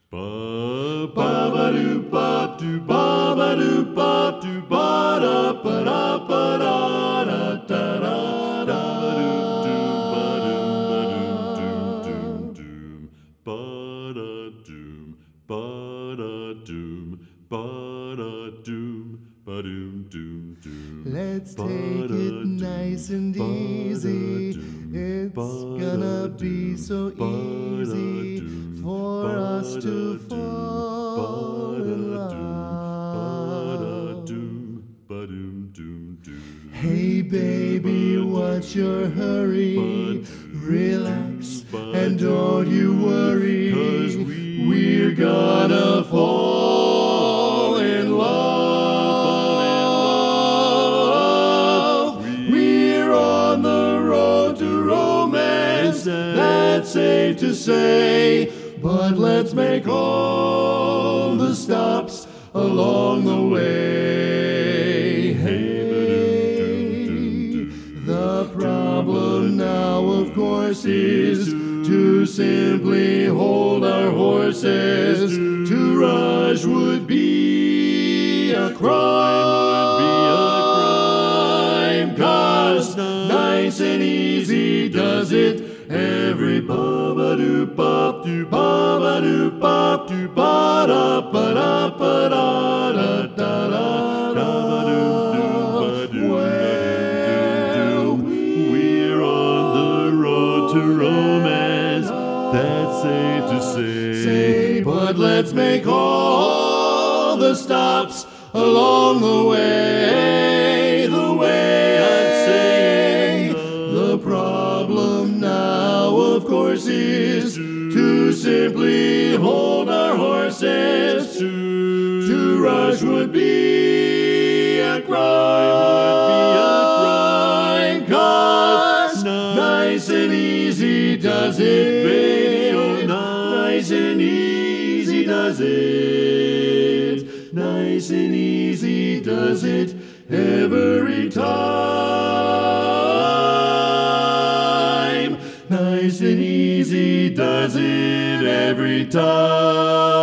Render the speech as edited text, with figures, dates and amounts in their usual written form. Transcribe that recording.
Ba ba doo ba doo ba ba doo ba doo ba da ba da ba da da da da da doom ba doom doom ba doom ba da doom ba da doom ba doom doom doom. Let's take it nice and easy. It's gonna be so easy for us to fall in love. Hey baby, what's your hurry? Relax and don't you worry, 'cause we're gonna fall in love. We're on the road to romance, that's safe to say, but let's make all the stops along the way. Hey, the problem now, of course, is to simply hold our horses. To rush would be a crime, 'cause nice and easy does it. Every ba-ba-doo ba-doo ba-ba-doo ba-doo ba-da ba-da ba-da da da da da. Well, we're on the road to romance, that's safe to say, but let's make all the stops along the way. The way I'm saying, the problem now, of course, is to simply hold our horses. To rush would be a crime, 'cause nice and easy does it, baby. Oh, nice and easy does it. Nice and easy does it every time. Nice and easy does it every time.